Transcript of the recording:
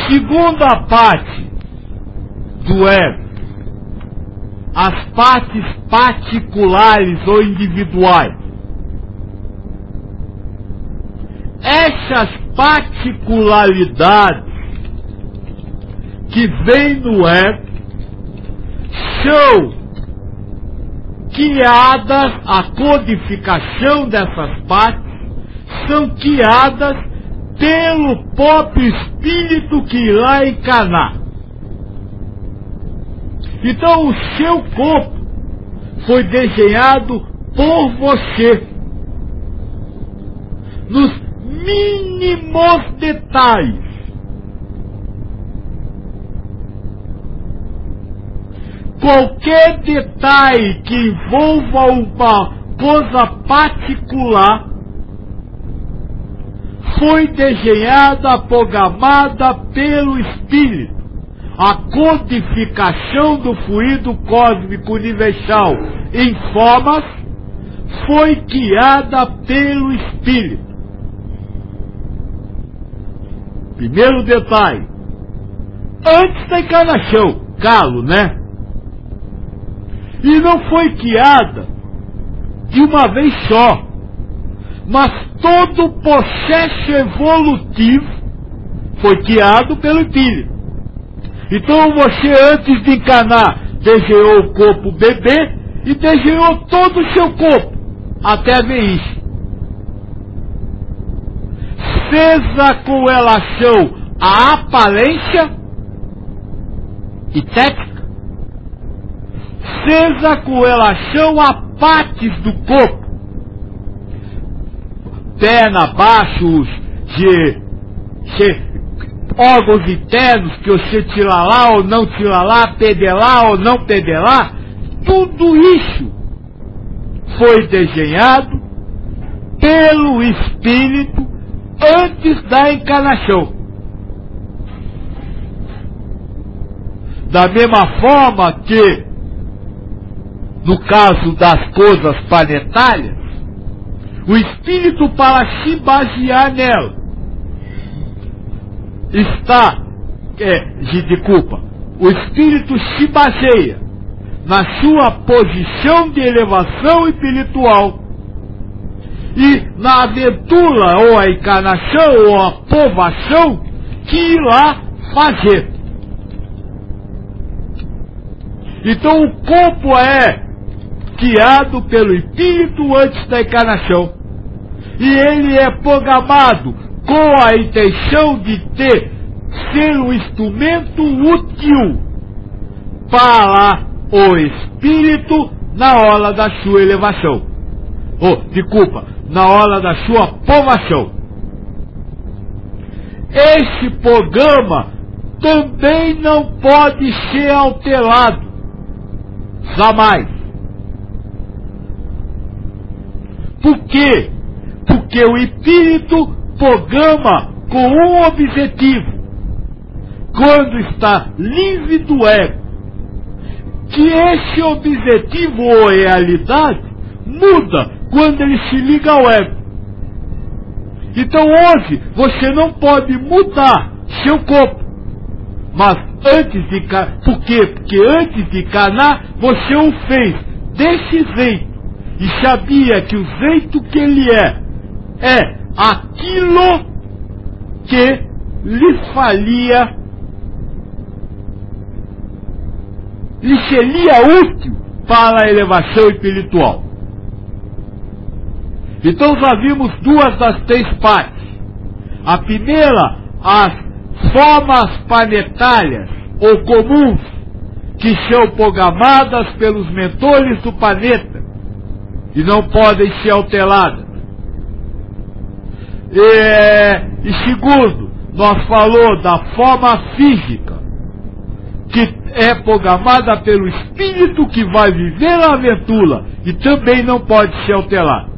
Segunda parte do ego, as partes particulares ou individuais. Essas particularidades que vêm no ego são criadas, a codificação dessas partes são criadas pelo próprio espírito que irá encarnar. Então o seu corpo foi desenhado por você, nos mínimos detalhes. Qualquer detalhe que envolva uma coisa particular foi desenhada, programada pelo Espírito. A codificação do fluido cósmico universal em formas foi criada pelo Espírito. Primeiro detalhe, antes da encarnação, calo, né? E não foi criada de uma vez só, mas todo o processo evolutivo foi criado pelo Espírito. Então você, antes de encarnar, desenhou o corpo bebê e desenhou todo o seu corpo, até a velhice. Seja com relação à aparência e técnica, seja com relação a partes do corpo, perna, baixos, órgãos internos que você tira lá ou não tira lá, pedelar ou não pedelar, tudo isso foi desenhado pelo Espírito antes da encarnação. Da mesma forma que, no caso das coisas planetárias, o Espírito, para se basear nela, o Espírito se baseia na sua posição de elevação espiritual e na aventura ou a encarnação ou a provação que irá fazer. Então o corpo é criado pelo Espírito antes da encarnação e ele é programado com a intenção de ser um instrumento útil para o Espírito na hora da sua elevação. Na hora da sua provação. Esse programa também não pode ser alterado. Jamais. Por quê? Porque o Espírito programa com um objetivo, quando está livre do ego, que esse objetivo ou realidade muda quando ele se liga ao ego. Então hoje você não pode mudar seu corpo, mas antes de por quê? Porque antes de encarnar você o fez desse jeito e sabia que o jeito que ele é aquilo que lhe seria útil para a elevação espiritual. Então já vimos duas das três partes. A primeira, as formas planetárias ou comuns que são programadas pelos mentores do planeta e não podem ser alteradas. E segundo, nós falamos da forma física que é programada pelo Espírito que vai viver a aventura e também não pode ser alterada.